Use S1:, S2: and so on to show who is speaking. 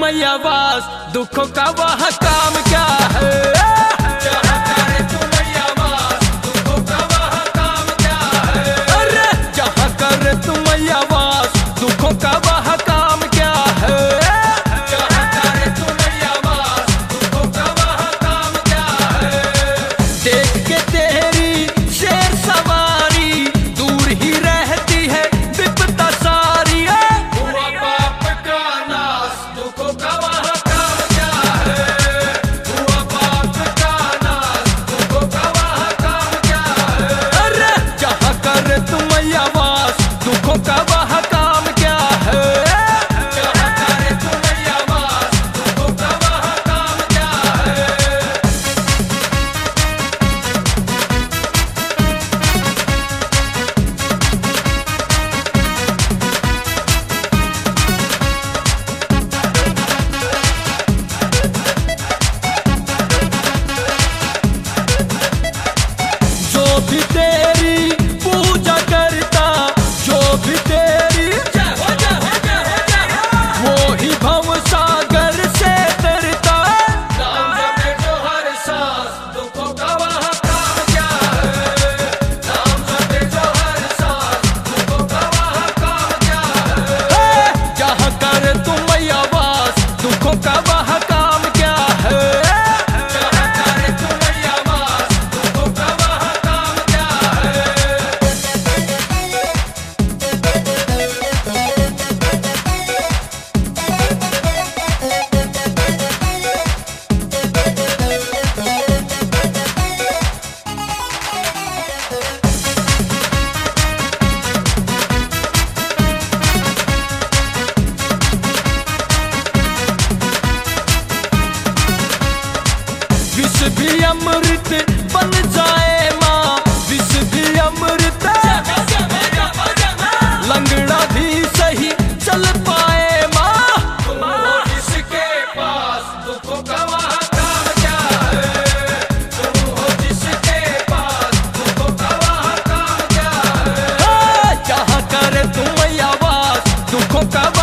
S1: मैया वास, दुखों का वह काम क्या है। जहाँ करे तू मैया वास, दुखों का वह काम क्या है। अरे जहाँ करे तू मैया वास, दुखों का वह काम क्या है। जहाँ करे तू मैया वास, दुखों का वह काम क्या है। देख के तेरी शेर सवारी, दूर ही रहती है विपदा सारी। हुआ पाप का नाश, दुखों का वह काम क्या है। हुआ पाप का नाश, दुखों का वह काम क्या है। अरे जहाँ करे तू मैया वास, दुखों का वह काम क्या है। जहाँ करे तू मैया वास, दुखों का वह काम क्या है। जो भी तेरी पूजा करता, जो भी तेरी वो ही भव सागर से तरता। नाम जपे जो हर सांस, दुखों का वह काम क्या है। नाम जपे जो हर सांस, दुखों का वह काम क्या है। जहाँ करे तू मैया वास, दुखों का वह काम क्या है। जहाँ करे तू मैया वास, दुखों का वह काम क्या है। विष भी अमृत बन जाए माँ, विष भी अमृत। लंगड़ा भी सही चल पाए माँ। तुम हो जिसके पास, दुखों का वह काम क्या है। तुम हो जिसके पास, दुखों का वह काम क्या है। जहाँ करे तू मैया वास, दुखों का